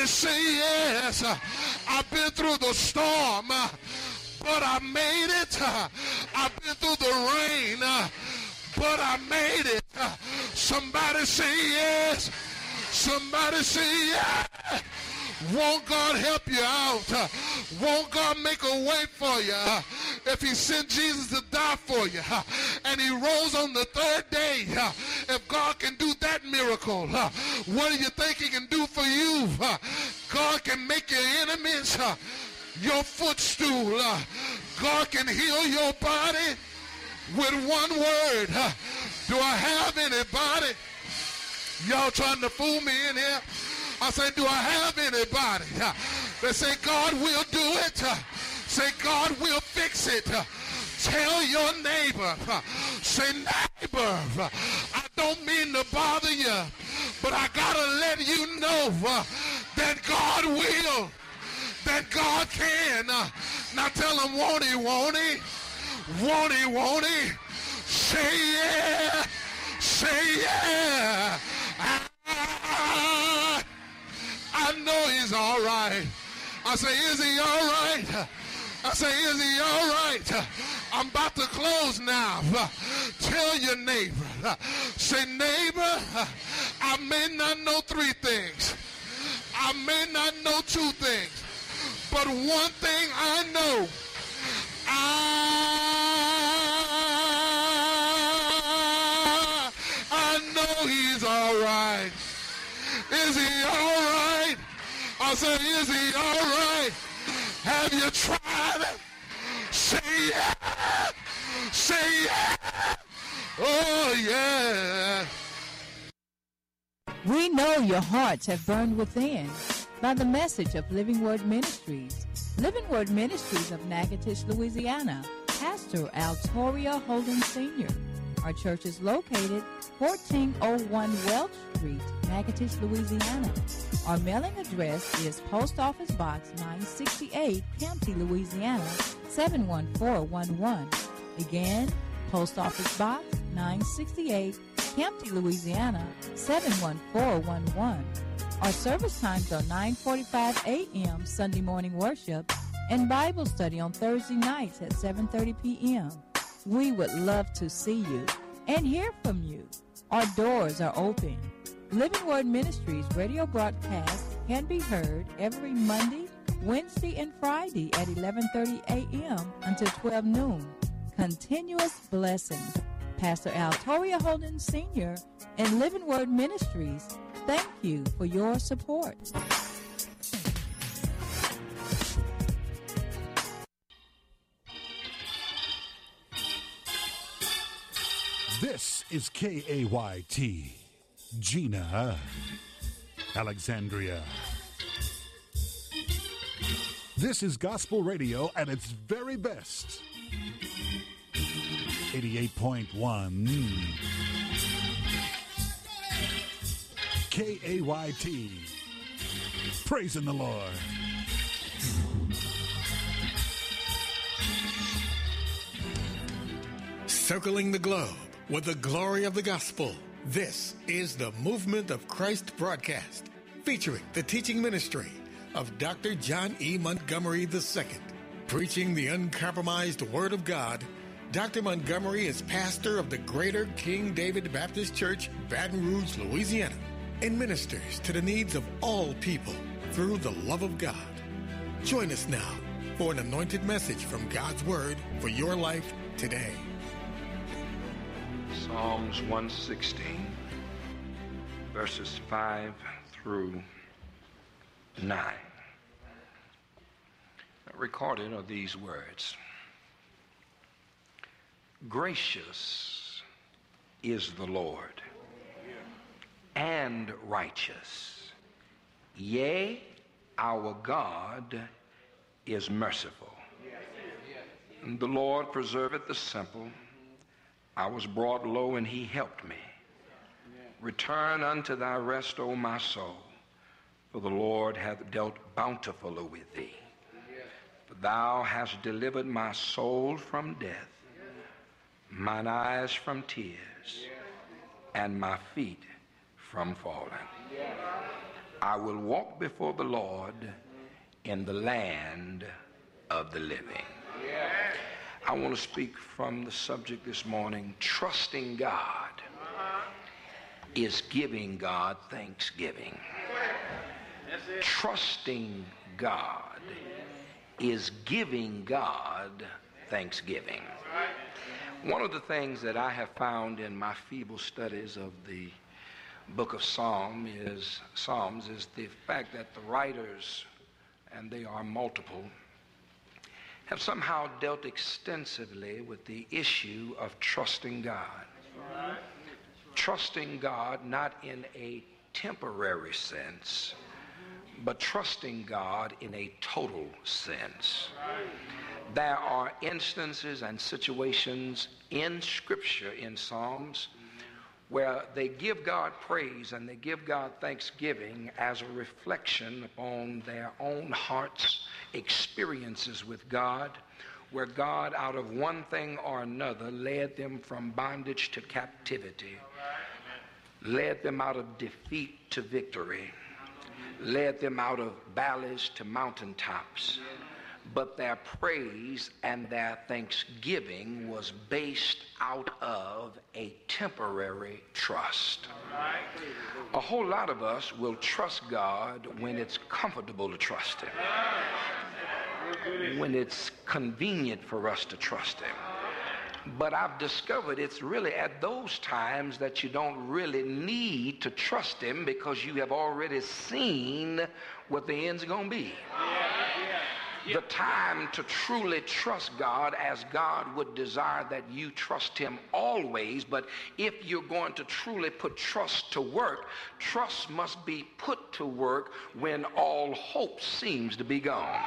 Somebody say yes. I've been through the storm, but I made it. I've been through the rain, but I made it. Somebody say yes. Somebody say yes. Won't God help you out? Won't God make a way for you? If he sent Jesus to die for you and he rose on the third day, if God can do that miracle, what do you think he can do for you? God can make your enemies your footstool. God can heal your body with one word. Do I have anybody? Y'all trying to fool me in here? I say, do I have anybody that say God will do it? Say God will fix it. Tell your neighbor, say neighbor, I don't mean to bother you, but I gotta let you know that God will, that God can. Now tell him, won't he, won't he? Won't he, won't he? Say yeah, say yeah. I know he's all right. I say, is he all right? I say, is he all right? I'm about to close now. Tell your neighbor. Say, neighbor, I may not know 3 things. I may not know 2 things. But one thing I know. I know he's all right. Is he all right? I said, is he all right? Have you tried it? Say yeah. Say yeah. Oh, yeah. We know your hearts have burned within by the message of Living Word Ministries. Living Word Ministries of Natchitoches, Louisiana. Pastor Altoria Holden Sr. Our church is located 1401 Welch Street, Natchitoches, Louisiana. Our mailing address is Post Office Box 968, Campty, Louisiana 71411. Again, Post Office Box 968, Campty, Louisiana 71411. Our service times are 9:45 a.m. Sunday morning worship and Bible study on Thursday nights at 7:30 p.m. We would love to see you and hear from you. Our doors are open. Living Word Ministries radio broadcast can be heard every Monday, Wednesday, and Friday at 11:30 a.m. until 12 noon. Continuous blessings. Pastor Altoria Holden Sr. and Living Word Ministries, thank you for your support. This is KAYT, Gina, Alexandria. This is gospel radio at its very best. 88.1 KAYT. Praising the Lord. Circling the globe with the glory of the gospel. This is the Movement of Christ broadcast, featuring the teaching ministry of Dr. John E. Montgomery II. Preaching the uncompromised Word of God, Dr. Montgomery is pastor of the Greater King David Baptist Church, Baton Rouge, Louisiana, and ministers to the needs of all people through the love of God. Join us now for an anointed message from God's Word for your life today. Psalms 116, verses 5 through 9. Recorded are these words. Gracious is the Lord, and righteous. Yea, our God is merciful. The Lord preserveth the simple. I was brought low, and he helped me. Return unto thy rest, O my soul, for the Lord hath dealt bountifully with thee. For thou hast delivered my soul from death, mine eyes from tears, and my feet from falling. I will walk before the Lord in the land of the living. I want to speak from the subject this morning. Trusting God is giving God thanksgiving. Trusting God is giving God thanksgiving. One of the things that I have found in my feeble studies of the book of Psalms is the fact that the writers, and they are multiple, have somehow dealt extensively with the issue of trusting God. Trusting God not in a temporary sense, but trusting God in a total sense. There are instances and situations in Scripture, in Psalms, where they give God praise and they give God thanksgiving as a reflection upon their own hearts' experiences with God, where God, out of one thing or another, led them from bondage to captivity, led them out of defeat to victory, led them out of valleys to mountaintops. But their praise and their thanksgiving was based out of a temporary trust. A whole lot of us will trust God when it's comfortable to trust Him, when it's convenient for us to trust Him. But I've discovered it's really at those times that you don't really need to trust Him, because you have already seen what the end's going to be. The time to truly trust God, as God would desire that you trust Him always, but if you're going to truly put trust to work, trust must be put to work when all hope seems to be gone.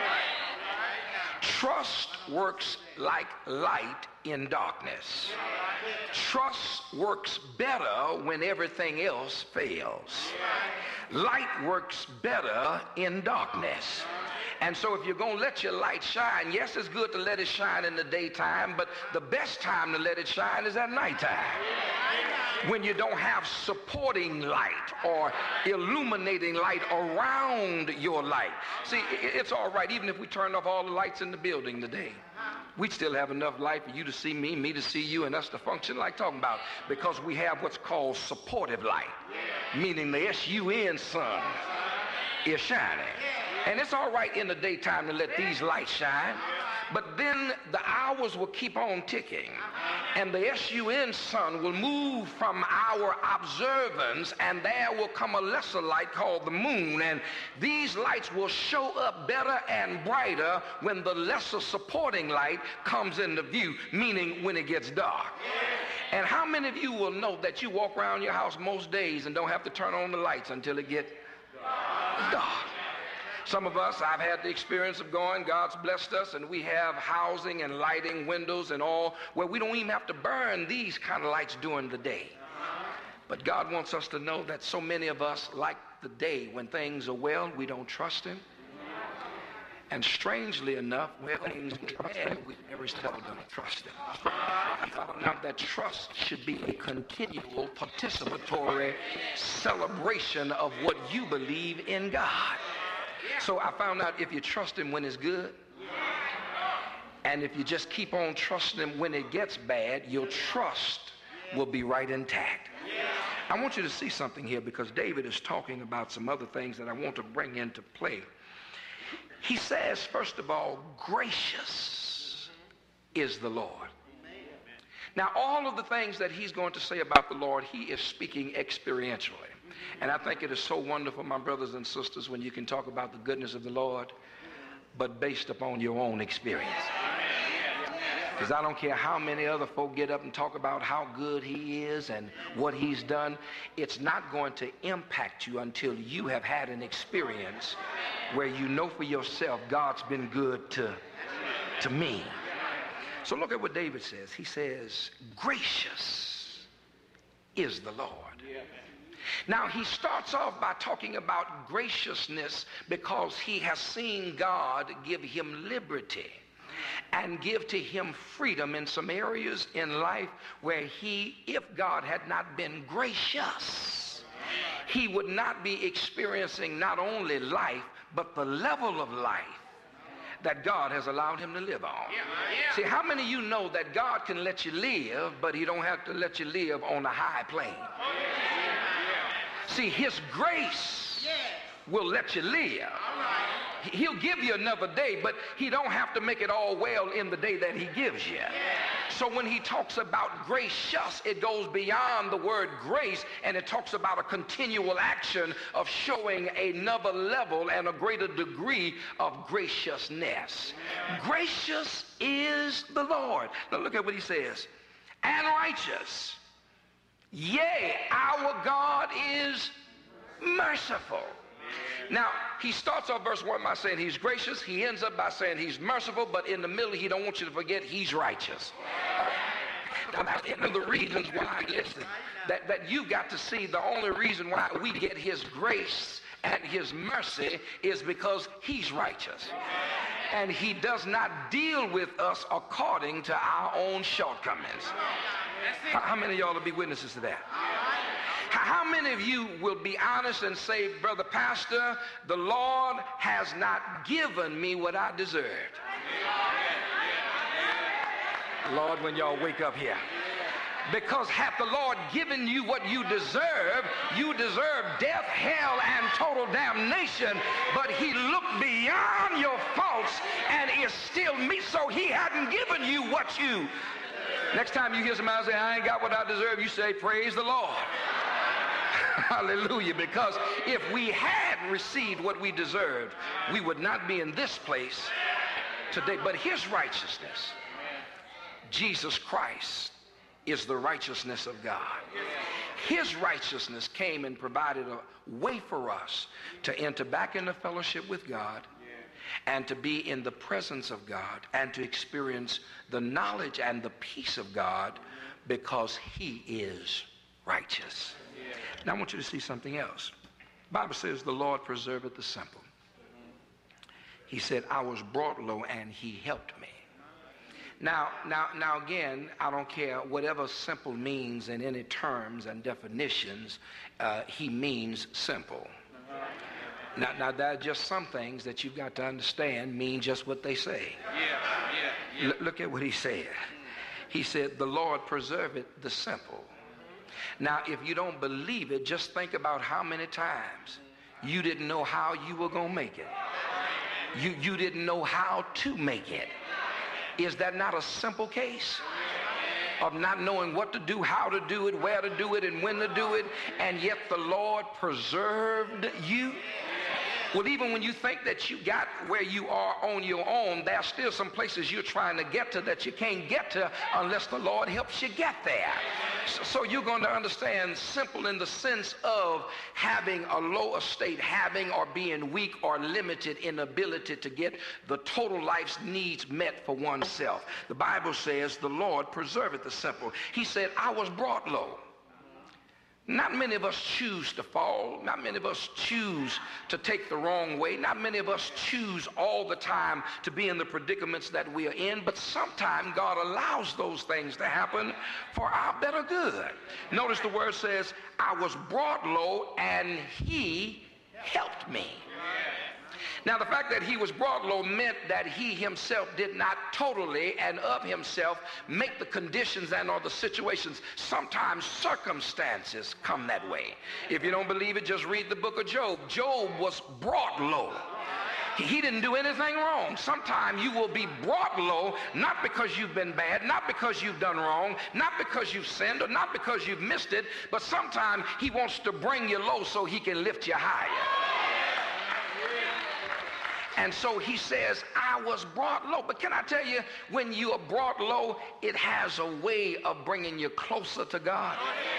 Trust works like light in darkness. Trust works better when everything else fails. Light works better in darkness. And so if you're going to let your light shine, yes, it's good to let it shine in the daytime, but the best time to let it shine is at nighttime, when you don't have supporting light or illuminating light around your light. See, it's all right, even if we turned off all the lights in the building today, we'd still have enough light for you to see me to see you, and us to function like talking about, because we have what's called supportive light, meaning the S-U-N sun is shining. And it's all right in the daytime to let these lights shine, but then the hours will keep on ticking, and the S-U-N sun will move from our observance, and there will come a lesser light called the moon, and these lights will show up better and brighter when the lesser supporting light comes into view, meaning when it gets dark. And how many of you will know that you walk around your house most days and don't have to turn on the lights until it gets dark? Some of us, I've had the experience of going, God's blessed us, and we have housing and lighting, windows and all, where we don't even have to burn these kind of lights during the day. But God wants us to know that so many of us, like the day when things are well, we don't trust Him. And strangely enough, when things are bad, we never tell them to trust Him. I found out that trust should be a continual participatory celebration of what you believe in God. So I found out if you trust Him when it's good, and if you just keep on trusting Him when it gets bad, your trust will be right intact. I want you to see something here, because David is talking about some other things that I want to bring into play. He says, first of all, gracious is the Lord. Now, all of the things that he's going to say about the Lord, he is speaking experientially. And I think it is so wonderful, my brothers and sisters, when you can talk about the goodness of the Lord, but based upon your own experience. Because I don't care how many other folk get up and talk about how good He is and what He's done. It's not going to impact you until you have had an experience where you know for yourself, God's been good to me. So look at what David says. He says, gracious is the Lord. Now, he starts off by talking about graciousness because he has seen God give him liberty and give to him freedom in some areas in life where he, if God had not been gracious, he would not be experiencing not only life, but the level of life that God has allowed him to live on. See, how many of you know that God can let you live, but he don't have to let you live on a high plane? See, his grace will let you live. He'll give you another day, but he don't have to make it all well in the day that he gives you. So when he talks about gracious, it goes beyond the word grace, and it talks about a continual action of showing another level and a greater degree of graciousness. Gracious is the Lord. Now look at what he says. And righteous. Yea, our God is merciful. Now, he starts off verse 1 by saying he's gracious. He ends up by saying he's merciful, but in the middle, he don't want you to forget he's righteous. That's one of the reasons why, listen, that you got to see the only reason why we get his grace and his mercy is because he's righteous. And he does not deal with us according to our own shortcomings. How many of y'all will be witnesses to that? How many of you will be honest and say, Brother Pastor, the Lord has not given me what I deserved? Lord, when y'all wake up here. Because hath the Lord given you what you deserve death, hell, and total damnation. But he looked beyond your faults and is still me. So he hadn't given you what you. Next time you hear somebody say, I ain't got what I deserve, you say, praise the Lord. Hallelujah. Because if we had received what we deserved, we would not be in this place today. But his righteousness, Jesus Christ, is the righteousness of God. His righteousness came and provided a way for us to enter back into fellowship with God and to be in the presence of God and to experience the knowledge and the peace of God because he is righteous. Now I want you to see something else. The Bible says the Lord preserveth the simple. He said, I was brought low and he helped me. Now again, I don't care whatever simple means in any terms and definitions, he means simple. Now there are just some things that you've got to understand mean just what they say. Look at what he said. He said, the Lord preserveth the simple. Now, if you don't believe it, just think about how many times you didn't know how you were going to make it. You didn't know how to make it. Is that not a simple case of not knowing what to do, how to do it, where to do it, and when to do it, and yet the Lord preserved you? Well, even when you think that you got where you are on your own, there are still some places you're trying to get to that you can't get to unless the Lord helps you get there. So you're going to understand simple in the sense of having a low estate, having or being weak or limited in ability to get the total life's needs met for oneself. The Bible says the Lord preserveth the simple. He said, I was brought low. Not many of us choose to fall. Not many of us choose to take the wrong way. Not many of us choose all the time to be in the predicaments that we are in. But sometimes God allows those things to happen for our better good. Notice the word says, I was brought low and he helped me. Now, the fact that he was brought low meant that he himself did not totally and of himself make the conditions and or the situations. Sometimes circumstances come that way. If you don't believe it, just read the book of Job. Job was brought low. He didn't do anything wrong. Sometimes you will be brought low, not because you've been bad, not because you've done wrong, not because you've sinned, or not because you've missed it, but sometimes he wants to bring you low so he can lift you higher. And so he says, I was brought low. But can I tell you, when you are brought low, it has a way of bringing you closer to God.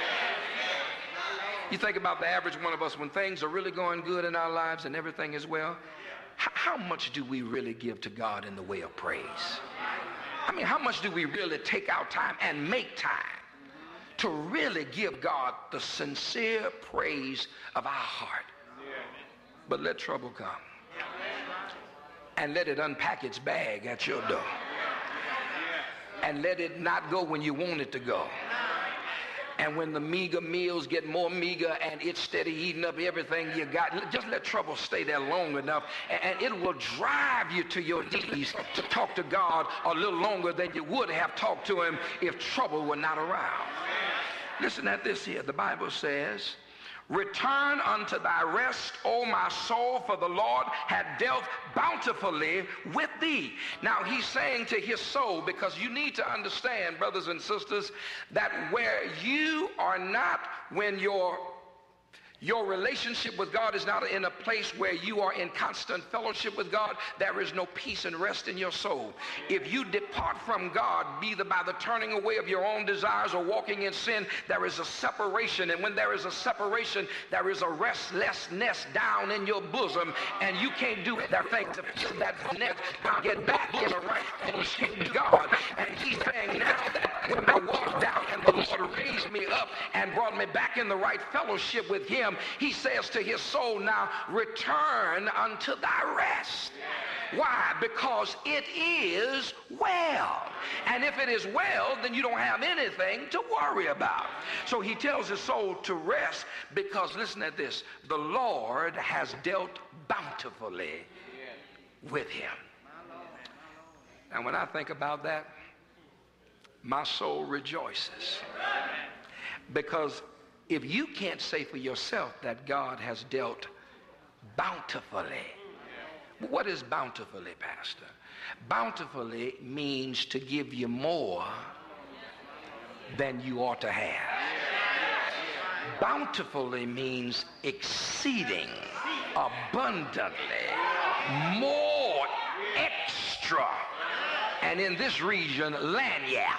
You think about the average one of us, when things are really going good in our lives and everything is well, how much do we really give to God in the way of praise? I mean, how much do we really take our time and make time to really give God the sincere praise of our heart? But let trouble come. And let it unpack its bag at your door. And let it not go when you want it to go. And when the meager meals get more meager and it's steady eating up everything you got, just let trouble stay there long enough, and it will drive you to your knees to talk to God a little longer than you would have talked to him if trouble were not around. Listen at this here. The Bible says, return unto thy rest, O my soul, for the Lord had dealt bountifully with thee. Now he's saying to his soul, because you need to understand, brothers and sisters, that where you are not, when your relationship with God is not in a place where you are in constant fellowship with God, there is no peace and rest in your soul. If you depart from God, either by the turning away of your own desires or walking in sin, there is a separation. And when there is a separation, there is a restlessness down in your bosom, and you can't do that thing to fill that net and get back in the right fellowship with God. And he's saying now that when I walked down and the Lord raised me up and brought me back in the right fellowship with him, he says to his soul, now return unto thy rest. Why? Because it is well. And if it is well, then you don't have anything to worry about. So he tells his soul to rest because, listen at this, the Lord has dealt bountifully with him. And when I think about that, my soul rejoices. Because if you can't say for yourself that God has dealt bountifully, what is bountifully, Pastor? Bountifully means to give you more than you ought to have. Bountifully means exceeding, abundantly, more, extra. And in this region, lagniappe.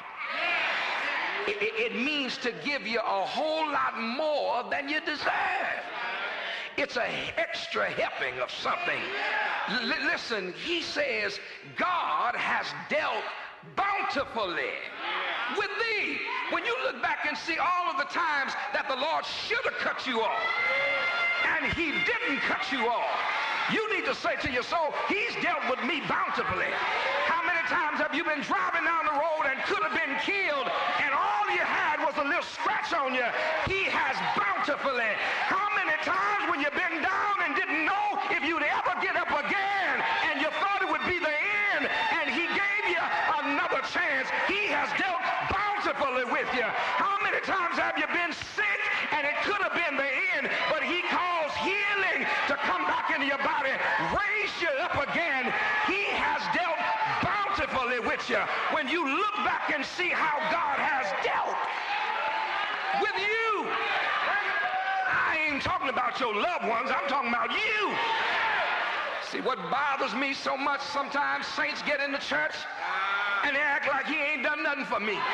It means to give you a whole lot more than you deserve. It's an extra helping of something. Listen, he says, God has dealt bountifully with thee. When you look back and see all of the times that the Lord should have cut you off, and he didn't cut you off, you need to say to your soul, he's dealt with me bountifully. How many times have you been driving down the road and could have been killed, and all you had was a little scratch on you? He has bountifully. How many times when you've been down and didn't know if you'd ever get up again, and you thought it would be the end, and he gave you another chance? He has dealt bountifully with you. How many times have you been sick, and it could have been the end, but he calls healing to come back into your body, raise you up again? He has dealt bountifully with you. When you look back and see how God has dealt with you, I ain't talking about your loved ones, I'm talking about you. See, what bothers me so much, sometimes saints get in the church and they act like he ain't done nothing for me.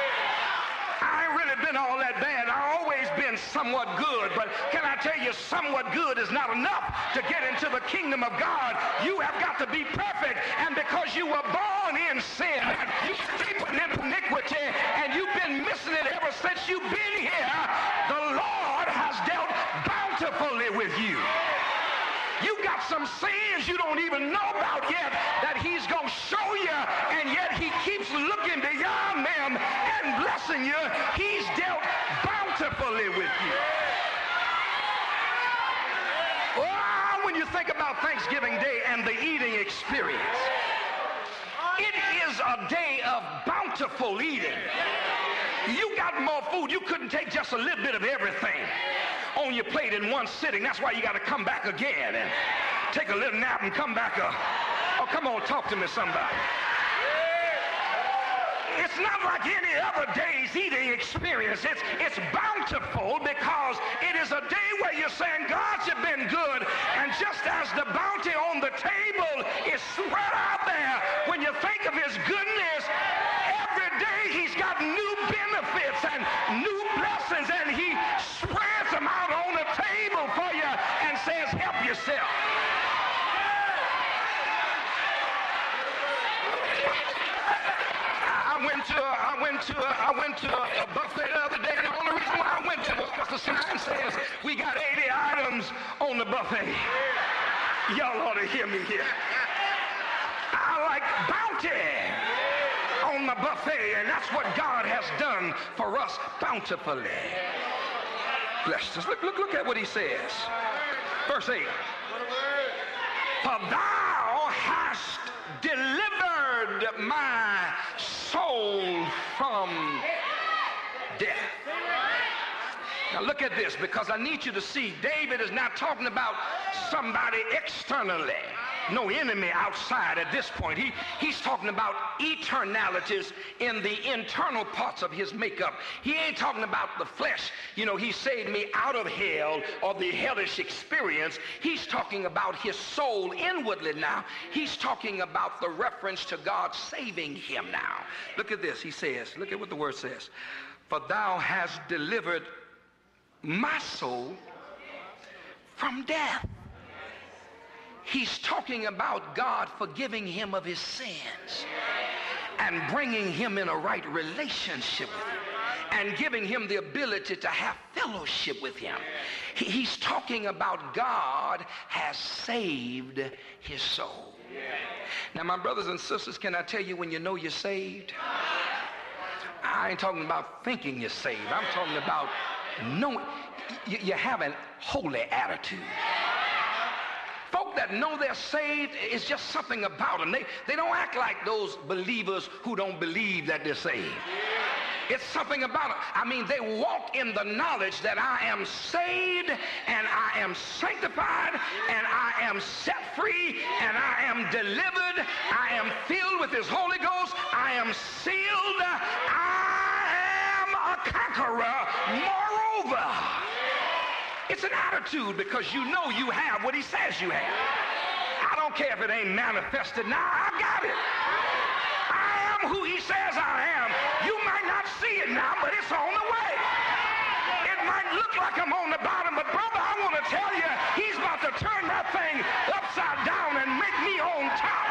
I ain't really been all that bad. I've always been somewhat good, but can I tell you, somewhat good is not enough to get into the kingdom of God. You have got to be perfect, and because you were born in sin, you sleeping in iniquity, and you've been missing it ever since you've been here, the Lord has dealt bountifully with you. You got some sins you don't even know about yet that he's going to show you, and yet he keeps looking beyond them and blessing you. He's dealt bountifully with you. Oh, when you think about Thanksgiving Day and the eating experience, it is a day of bountiful eating. You got more food. You couldn't take just a little bit of everything on your plate in one sitting. That's why you got to come back again and take a little nap and come back up. Oh, come on, talk to me, somebody. It's not like any other day's eating experience. It's bountiful because it is a day where you're saying, God, you've been good. And just as the bounty on the table is spread out there, when you think of his goodness, every day he's got new benefits and new blessings, and he spreads them out on the table for you and says, help yourself. I went to a buffet the other day, and the only reason why I went to it was because the sign says we got 80 items on the buffet. Y'all ought to hear me here. I like bounty. on my buffet, and that's what God has done for us bountifully. Blessed us. Look at what he says. Verse 8. For thou hast delivered my soul from death. Now look at this, because I need you to see David is not talking about somebody externally, no enemy outside at this point. He's talking about eternalities in the internal parts of his makeup. He ain't talking about the flesh. You know, he saved me out of hell or the hellish experience. He's talking about his soul inwardly now. He's talking about the reference to God saving him now. Look at this. He says, look at what the word says. For thou hast delivered my soul from death. He's talking about God forgiving him of his sins and bringing him in a right relationship with him and giving him the ability to have fellowship with him. He's talking about God has saved his soul. Now, my brothers and sisters, can I tell you when you know you're saved? I ain't talking about thinking you're saved. I'm talking about knowing you have a holy attitude. Folk that know they're saved, it's just something about them. They don't act like those believers who don't believe that they're saved. It's something about them. I mean, they walk in the knowledge that I am saved and I am sanctified and I am set free and I am delivered. I am filled with his Holy Ghost. I am sealed. I am a conqueror. Moreover, it's an attitude because you know you have what he says you have. I don't care if it ain't manifested now. I got it. I am who he says I am. You might not see it now, but it's on the way. It might look like I'm on the bottom, but brother, I want to tell you, he's about to turn that thing upside down and make me on top.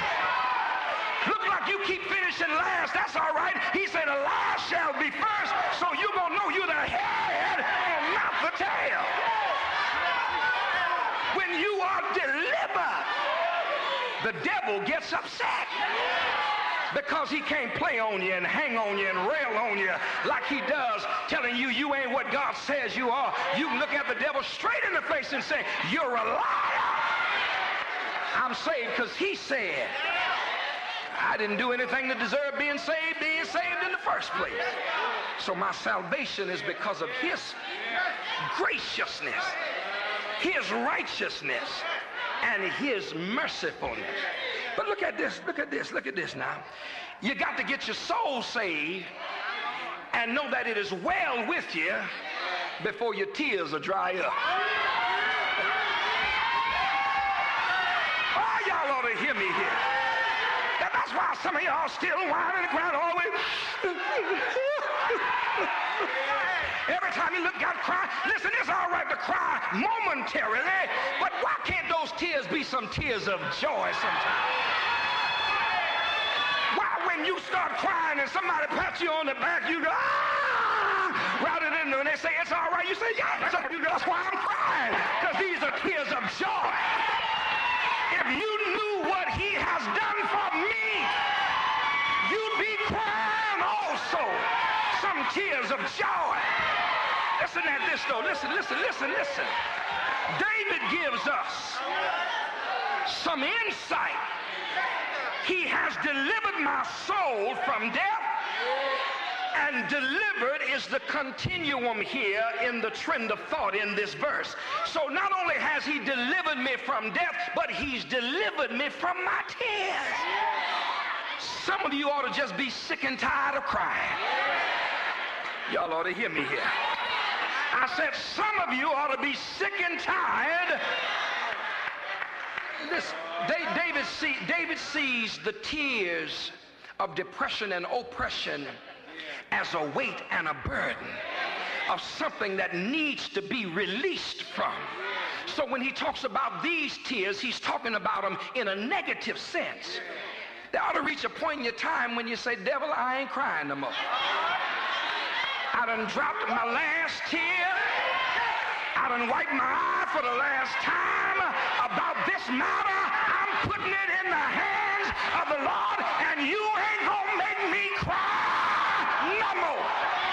Look like you keep finishing last. That's all right. He said the last shall be first, so you're going to know you're the head and not the tail. When you are delivered, the devil gets upset because he can't play on you and hang on you and rail on you like he does, telling you you ain't what God says you are. You can look at the devil straight in the face and say, you're a liar. I'm saved because he said. I didn't do anything to deserve being saved in the first place. So my salvation is because of his graciousness, his righteousness, and his mercifulness. But look at this now. You got to get your soul saved and know that it is well with you before your tears will dry up. Oh, y'all ought to hear me here. That's why some of y'all still whining and crying all the way. Every time you look, got to cry. Listen, it's all right to cry momentarily, but why can't those tears be some tears of joy sometimes? Why when you start crying and somebody pats you on the back, you go, ah! Rather than when they say, it's all right, you say, yeah, that's why I'm crying, because these are tears of joy. If you knew what he has done for me, you'd be crying also some tears of joy. Listen at this though. Listen. David gives us some insight. He has delivered my soul from death, and delivered is the continuum here in the trend of thought in this verse. So not only has he delivered me from death, but he's delivered me from my tears. Some of you ought to just be sick and tired of crying. Y'all ought to hear me here. I said some of you ought to be sick and tired. David sees the tears of depression and oppression as a weight and a burden of something that needs to be released from. So when he talks about these tears, he's talking about them in a negative sense. There ought to reach a point in your time when you say, devil, I ain't crying no more. I done dropped my last tear. I done wiped my eye for the last time about this matter. I'm putting it in the hands hands of the Lord, and you ain't gonna make me cry no more.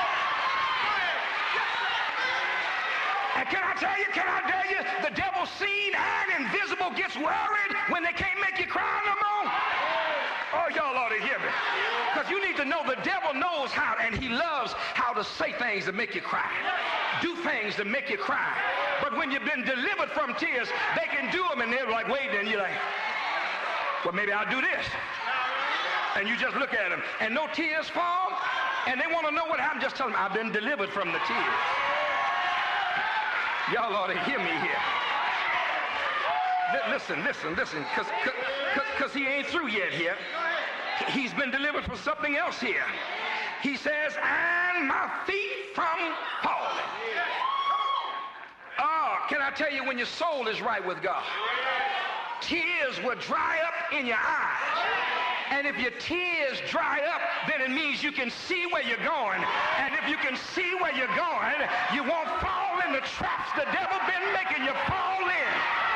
And can I tell you, the devil seen and invisible gets worried when they can't make you cry no more. Oh, y'all ought to hear me. Because you need to know the devil knows how, and he loves how to say things that make you cry. Do things that make you cry. But when you've been delivered from tears, they can do them, and they're like waiting, and you're like, well, maybe I'll do this. And you just look at them, and no tears fall, and they want to know what happened. Just tell them, I've been delivered from the tears. Y'all ought to hear me here. Listen, because he ain't through yet here. He's been delivered from something else here. He says, and my feet from falling. Oh, can I tell you, when your soul is right with God, tears will dry up in your eyes. And if your tears dry up, then it means you can see where you're going. And if you can see where you're going, you won't fall in the traps the devil been making you fall in.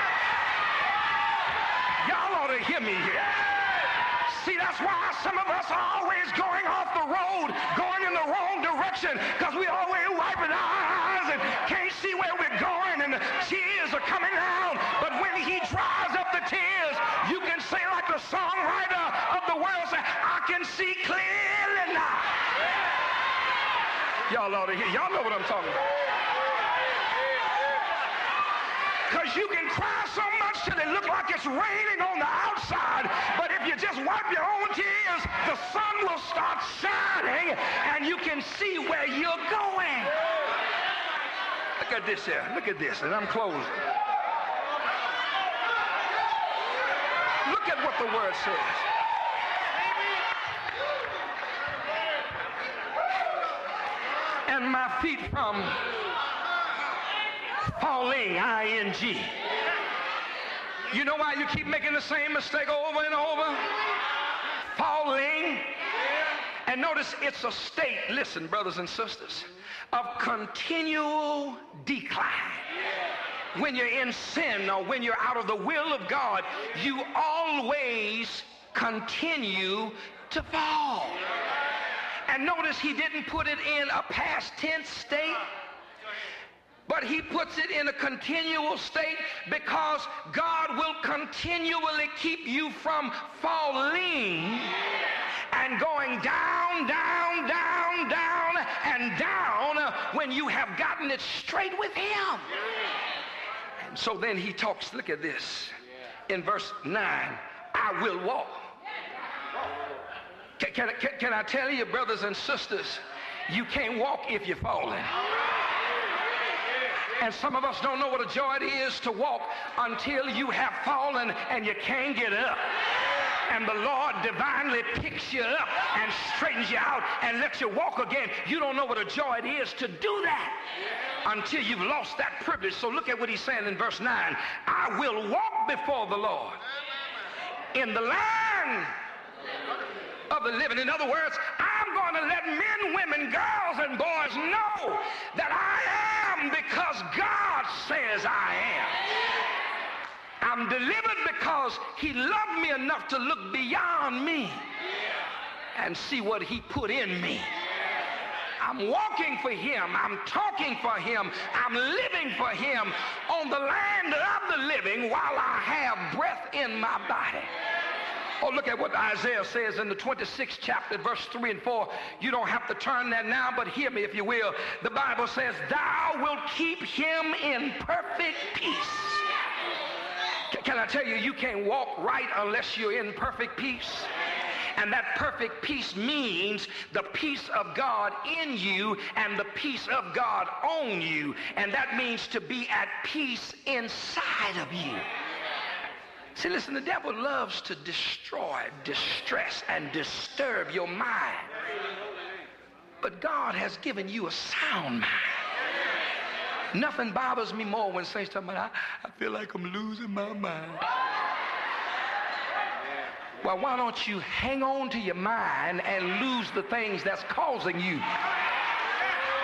Y'all ought to hear me here. See, that's why some of us are always going off the road, going in the wrong direction, because we always wiping our eyes and can't see where we're going, and the tears are coming down. But when he dries up the tears, you can say like the songwriter of the world say, I can see clearly now. Y'all ought to hear. Y'all know what I'm talking about. Because you can cry so much till it look like it's raining on the outside, but if you just wipe your own tears, the sun will start shining and you can see where you're going. Look at this here. Look at this, and I'm closing. Look at what the word says. And my feet from falling, I-N-G. You know why you keep making the same mistake over and over? Falling. And notice it's a state, listen, brothers and sisters, of continual decline. When you're in sin or when you're out of the will of God, you always continue to fall. And notice he didn't put it in a past tense state, but he puts it in a continual state because God will continually keep you from falling and going down, down, down, down, and down when you have gotten it straight with him. And so then he talks, look at this, in verse 9, I will walk. Can I tell you, brothers and sisters, you can't walk if you're falling. And some of us don't know what a joy it is to walk until you have fallen and you can't get up. And the Lord divinely picks you up and straightens you out and lets you walk again. You don't know what a joy it is to do that until you've lost that privilege. So look at what he's saying in verse 9. I will walk before the Lord in the land of the living. In other words, I'm going to let men, women, girls, and boys know that I am because God says I am. I'm delivered because he loved me enough to look beyond me and see what he put in me. I'm walking for him. I'm talking for him. I'm living for him on the land of the living while I have breath in my body. Oh, look at what Isaiah says in the 26th chapter, verse 3 and 4. You don't have to turn that now, but hear me if you will. The Bible says, thou wilt keep him in perfect peace. Can I tell you, you can't walk right unless you're in perfect peace. And that perfect peace means the peace of God in you and the peace of God on you. And that means to be at peace inside of you. See, listen, the devil loves to destroy, distress, and disturb your mind. But God has given you a sound mind. Nothing bothers me more when saints talk about, I feel like I'm losing my mind. Well, why don't you hang on to your mind and lose the things that's causing you?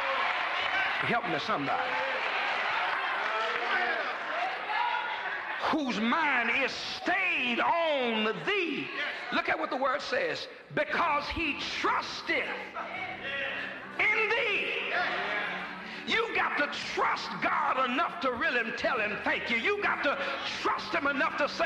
Help me, somebody. Who whose mind is stayed on thee. Look at what the word says. Because he trusteth in thee. You got to trust God enough to really tell him thank you. You got to trust him enough to say,